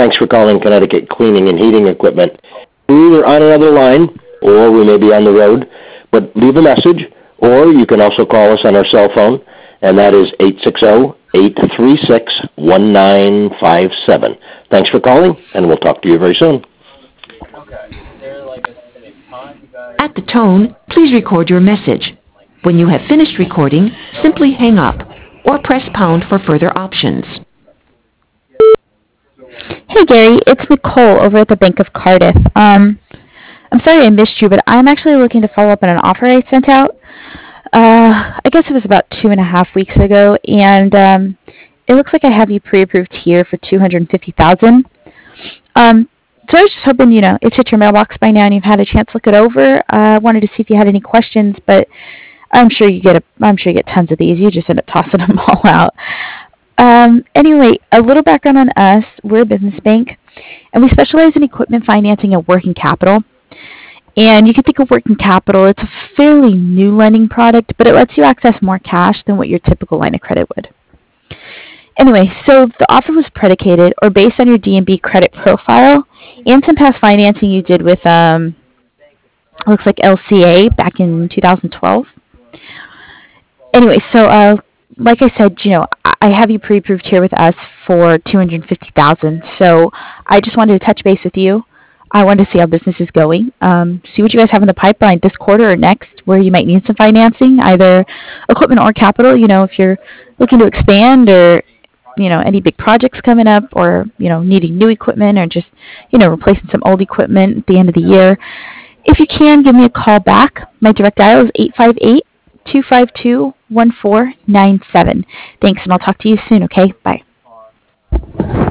Thanks for calling Connecticut Cleaning and Heating Equipment. We're either on another line or we may be on the road, but leave a message, or you can also call us on our cell phone, and that is 860-836-1957. Thanks for calling, and we'll talk to you very soon. At the tone, please record your message. When you have finished recording, simply hang up or press pound for further options. Hey Gary, it's Nicole over at the Bank of Cardiff. I'm sorry I missed you, but I'm actually looking to follow up on an offer I sent out. I guess it was about 2.5 weeks ago, and it looks like I have you pre-approved here for $250,000. So I was just hoping, it's hit your mailbox by now and you've had a chance to look it over. I wanted to see if you had any questions, but I'm sure you get tons of these. You just end up tossing them all out. Anyway, a little background on us. We're a business bank, and we specialize in equipment financing and working capital. And you can think of working capital, it's a fairly new lending product, but it lets you access more cash than what your typical line of credit would. Anyway, so the offer was predicated or based on your D&B credit profile and some past financing you did with, looks like LCA back in 2012. Anyway, so like I said, I have you pre-approved here with us for $250,000. So I just wanted to touch base with you. I wanted to see how business is going. See what you guys have in the pipeline this quarter or next, where you might need some financing, either equipment or capital. If you're looking to expand, or any big projects coming up, or needing new equipment, or just replacing some old equipment at the end of the year. If you can, give me a call back. My direct dial is 858-252-1497. Thanks, and I'll talk to you soon, okay? Bye.